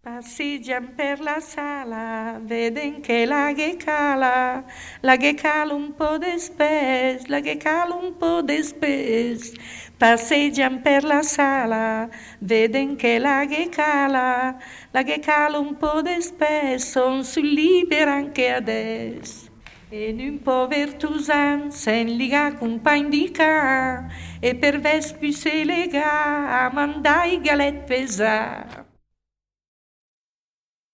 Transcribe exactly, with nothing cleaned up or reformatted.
Passeggian per la sala, veden che la che cala, la che cala un po' d'espès, la che cala un po' d'espès. Passeggian per la sala, veden che la che cala, la che cala un po' d'espès, son sul libero anche adesso. E un povertusan sen liga compagn di ca, e per vespi se lega a mandai galet pesar.